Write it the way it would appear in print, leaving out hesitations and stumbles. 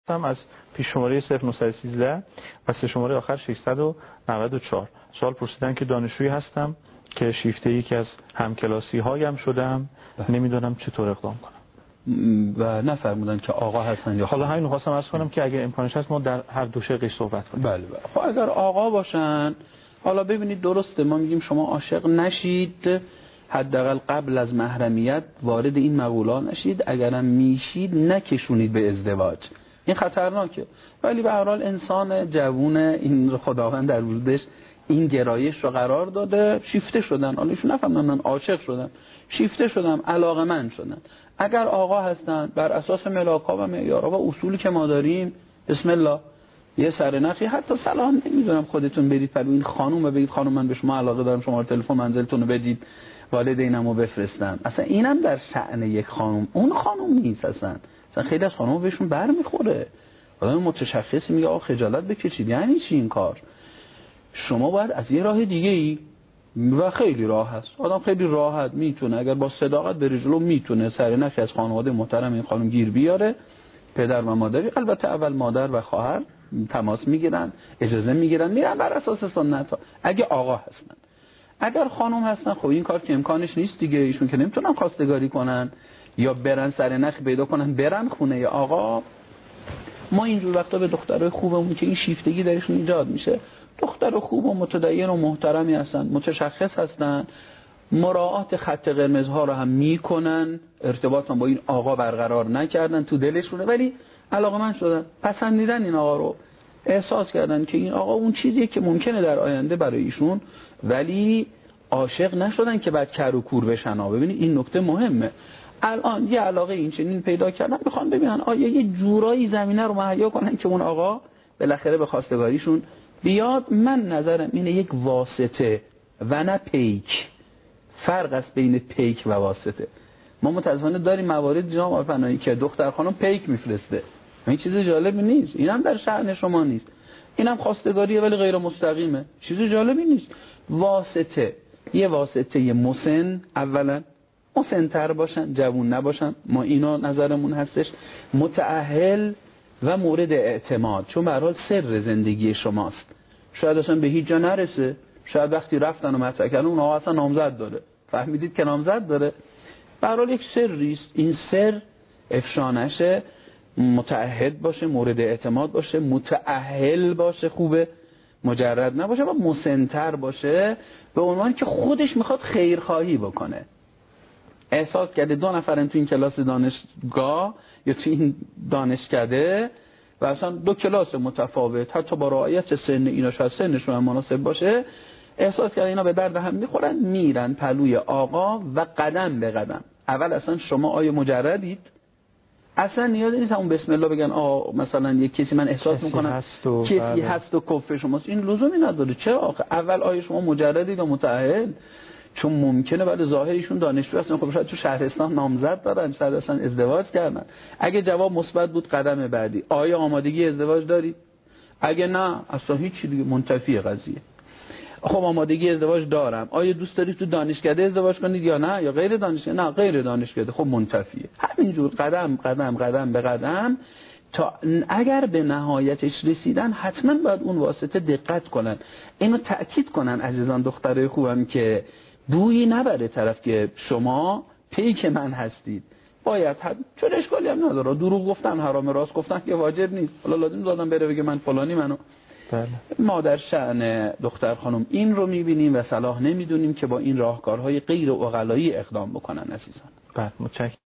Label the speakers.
Speaker 1: هم از پیش شماره 0913 و سه شماره آخر 694 سوال پرسیدن که دانشجویی هستم که شیفته یکی از همکلاسی هایم شدم، نمیدونم چطور اقدام کنم.
Speaker 2: و نفرمودن که آقا هستن یا
Speaker 1: حالا همین خواستم عرض کنم که اگه امکانش هست ما در هر دو شقش صحبت کنیم.
Speaker 2: بله. خب اگر آقا باشن، حالا ببینید درسته ما میگیم شما عاشق نشید، حداقل قبل از محرمیت وارد این مقوله نشید، اگرم میشید نکشونید به ازدواج، این خطرناکه. ولی به هر حال انسان جوون این خداوند در وجودش این گرایش رو قرار داده، شیفته شدن، حالا ایشون نفهمن عاشق شدن، شیفته شدن، علاقه‌مند شدن. اگر آقا هستن بر اساس ملاک‌ها و معیارها و اصولی که ما داریم، بسم الله، یه سرنخی، حتی صلاح نمیدونم خودتون برید پلو این خانم و بگید خانم من به شما علاقه دارم، شما تلفن منزلتون رو بدید والدینمو بفرستم. اصلا اینم در شأن یک خانم، اون خانم نیست اصلا خیلی از خانم‌ها بهشون برمیخوره. آدم متشخصی میگه آقا خجالت بکشید، یعنی چی این کار؟ شما باید از یه راه دیگه ای، و خیلی راه هست، آدم خیلی راحت میتونه اگر با صداقت بره جلو میتونه سرنخی از خانواده محترم این خانم گیر بیاره. پدر و مادری البته اول مادر و خواهر تماس میگیرن، اجازه میگیرن، میرن بر اساس سنت ها. اگه آقا هستن، اگر خانم هستن خب این کار که امکانش نیست دیگه، ایشون که نمیتونن خواستگاری کنن یا برن سرنخ پیدا کنن برن خونه آقا. ما اینجور وقتا به دخترای خوبمون که این شیفتگی درشون ایجاد میشه، دختر خوب و متدین و محترمی هستن، متشخص هستن، مراعات خط قرمزها رو هم میکنن، ارتباط هم با این آقا برقرار نکردن، تو دلشونه ولی علاقه‌مند شدن، پسندیدن این آقا رو، احساس کردن که این آقا اون چیزیه که ممکنه در آینده برای ایشون، ولی عاشق نشدن که بعد کر و کور بشن. ببینید این نکته مهمه. الان یه علاقه این چنین پیدا کردن، میخوان ببینن آیا یه جورایی زمینه رو مهیا کنن که اون آقا بالاخره به خواستگاریشون بیاد. من نظرم اینه یک واسطه و نه پیک. فرق است بین پیک و واسطه. ما متاسفانه داریم موارد جناب آقای پناهی که دختر خانم پیک میفرسته، این چیز جالبی نیست، اینم در شأن شما نیست، اینم خواستگاریه ولی غیر مستقیمه، چیز جالبی نیست. واسطه، یه واسطه مسن، اولا مسن‌تر باشن، جوون نباشن، ما اینا نظرمون هستش، متأهل و مورد اعتماد، چون به هر حال سر زندگی شماست. شاید اصلا به هیچ جا نرسه، شاید وقتی رفتن و مطرح کردن اون آقا اصلا نامزد داره، فهمیدید که نامزد داره، به هر حال یک سری است، این سر افشا نشه، متعهد باشه، مورد اعتماد باشه، متأهل باشه، خوبه، مجرد نباشه و مسن‌تر باشه، به عنوان که خودش میخواد خیرخواهی بکنه. احساس کرده دو نفرن تو این کلاس دانشگاه یا تو این دانشکده و اصلا دو کلاس متفاوت، حتی با رعایت سن اینا شاید سنشون هم مناسب باشه، احساس کرده اینا به درد هم میخورن، میرن پلوی آقا و قدم به قدم. اول اصلا شما آیا مجردید؟ اصلا نیاز نیست همون بسم الله بگن مثلا یک کسی من احساس میکنم کسی هست و کفر شماست، این لزومی نداره. چرا آخه اول آیا شما مجردید و متأهل؟ چون ممکنه بعد ظاهرشون دانشجو هستن، خب شاید تو شهرستان نامزد دارن، شاید اصلا ازدواج کردن. اگه جواب مثبت بود قدم بعدی، آیا آمادگی ازدواج دارید؟ اگه نه اصلا هیچ دیگه، منتفی قضیه. خب آمادگی ازدواج دارم، آیا دوست دارید تو دانشکده ازدواج کنید یا نه، یا غیر دانشکده؟ نه غیر دانشکده. خب منتفیه. همینجور قدم قدم قدم به قدم تا اگر به نهایتش رسیدن حتما باید اون واسطه دقت کنن، اینو تأکید کنن عزیزان دخترای خوبم که بویی نبره طرف که شما پیک من هستید. باید چون اشکالی هم نداره، دروغ گفتن حرام، راست گفتن که واجب نیست. حالا لازم دادم بره بگه من فلانی منو.
Speaker 1: بله.
Speaker 2: ما در شأن دختر خانم این رو میبینیم و صلاح نمیدونیم که با این راهکارهای غیر عقلایی اقدام بکنن عزیزان.
Speaker 1: بله، متشکرم.